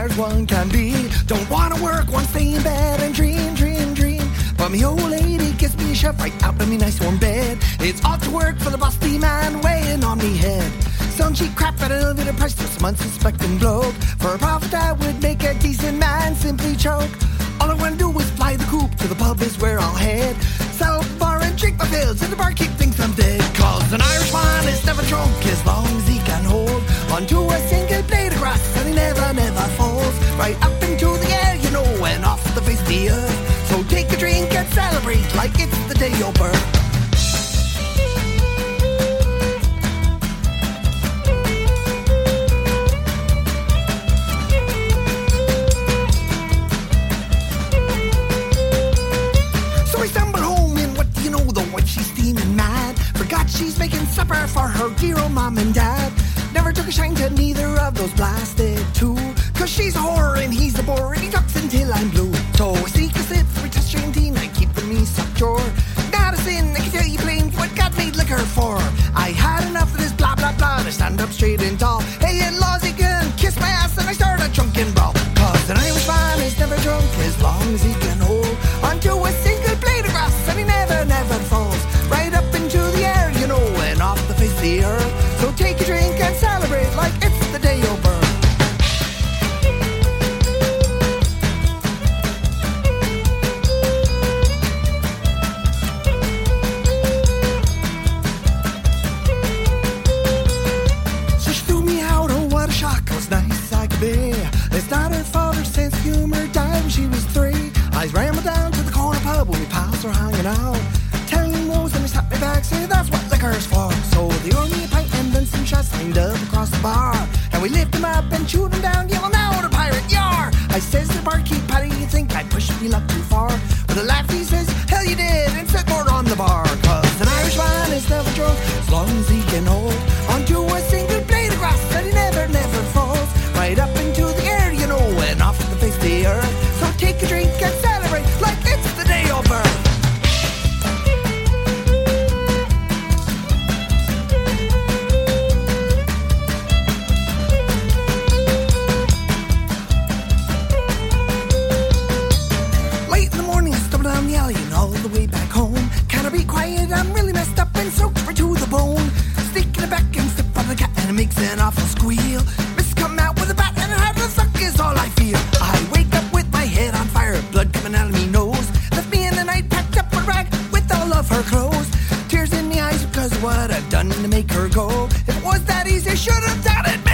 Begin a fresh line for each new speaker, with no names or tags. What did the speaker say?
tired as one can be. Don't wanna work, want to stay in bed and dream, dream, dream. But me old lady gives me a shove right out of me nice warm bed. It's off to work for the bossy man weighing on me head. Some cheap crap at an elevated price to some unsuspecting bloke. For a profit that would make a decent man simply choke. All I wanna do is fly the coop, to the pub is where I'll head. Sell up the bar and drink my pills, and the barkeep thinks I'm dead. Cause an Irishman is never drunk as long as he can hold onto a single blade of grass, and he never, never falls. Right up into the air, you know, and off the face of the earth. So take a drink and celebrate like it's the day of birth. She's making supper for her dear old mom and dad. Never took a shine to neither of those blasted two. Cause she's a whore and he's a bore, and he ducks until I'm blue. So I sneak a sip, we touch and I keep the me suck drawer. Not a sin, I can tell you plain what God made liquor for. I had enough of this blah blah blah to stand up straight and tall. Hey in-laws, you can kiss my ass, and I start a drunken brawl. Cause an Irishman is never drunk as long as he can hold onto a single blade of grass, and he never, never falls. Right up into the air, you know, and off the face of the earth. So take a drink and celebrate like it's the day of birth. So she threw me out, oh what a shock, I was nice I could be. It's not her father's sense of humor, died when she was 3. I rambled down to the corner pub when we pals were hanging out. Telling those and they slapped me back, say that's what liquor's for. So they ordered me a pint and then some shots lined up across the bar. And we lift them up and chewed them down, yelling out a pirate, yar! I says to the barkeep, how do you think I pushed me luck too far? With a laugh he says, hell you did, and set more on the bar. Cause an Irishman is never drunk as long as he can hold onto a single blade of grass, and he never, never falls. Right up into the air, you know, and off the face of the earth. So take a drink and celebrate like it's the day of birth. All the way back home, can I be quiet? I'm really messed up and soaked right to the bone. Stick in the back and step on the cat, and it makes an awful squeal. Miss come out with a bat, and how the fuck is all I feel. I wake up with my head on fire, blood coming out of me nose. Left me in the night, packed up a rag with all of her clothes. Tears in the eyes because of what I've done to make her go. If it was that easy, I should have done it.